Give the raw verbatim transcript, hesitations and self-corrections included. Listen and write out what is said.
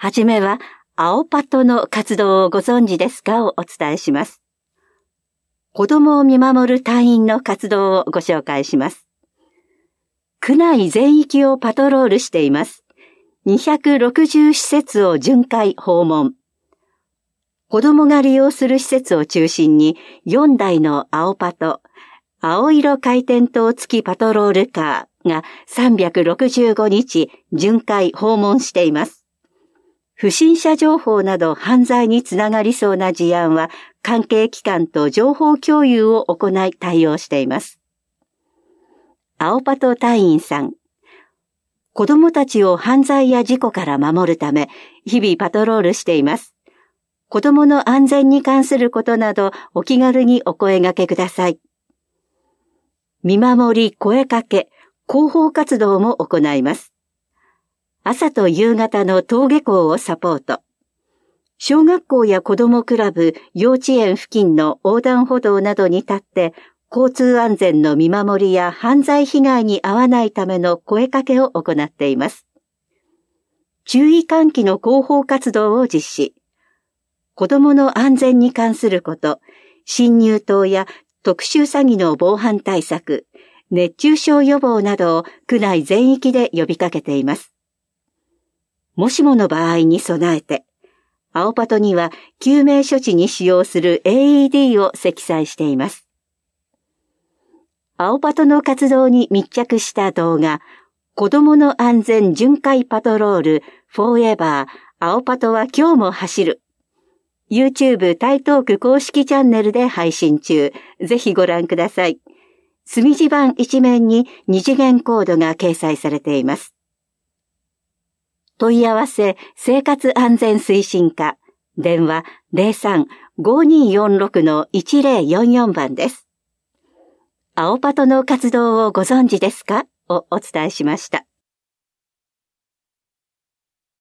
はじめは、青パトの活動をご存知ですかをお伝えします。子供を見守る隊員の活動をご紹介します。区内全域をパトロールしています。にひゃくろくじゅう施設を巡回訪問。子供が利用する施設を中心によんだいの青パト、青色回転灯付きパトロールカーがさんびゃくろくじゅうごにち巡回訪問しています。不審者情報など犯罪につながりそうな事案は関係機関と情報共有を行い対応しています。青パト隊員さん。子供たちを犯罪や事故から守るため日々パトロールしています。子供の安全に関することなどお気軽にお声掛けください。見守り、声かけ、広報活動も行います。朝と夕方の登下校をサポート。小学校や子どもクラブ、幼稚園付近の横断歩道などに立って交通安全の見守りや犯罪被害に遭わないための声かけを行っています。注意喚起の広報活動を実施。子どもの安全に関すること、侵入等や特殊詐欺の防犯対策、熱中症予防などを区内全域で呼びかけています。もしもの場合に備えて、青パトには救命処置に使用する エーイーディー を積載しています。青パトの活動に密着した動画、子どもの安全巡回パトロール、フォーエバー、青パトは今日も走る。YouTube 台東区公式チャンネルで配信中。ぜひご覧ください。墨字版一面に二次元コードが掲載されています。問い合わせ生活安全推進課。電話 ゼロさん ごにーよんろく いちゼロよんよん 番です。青パトの活動をご存知ですかをお伝えしました。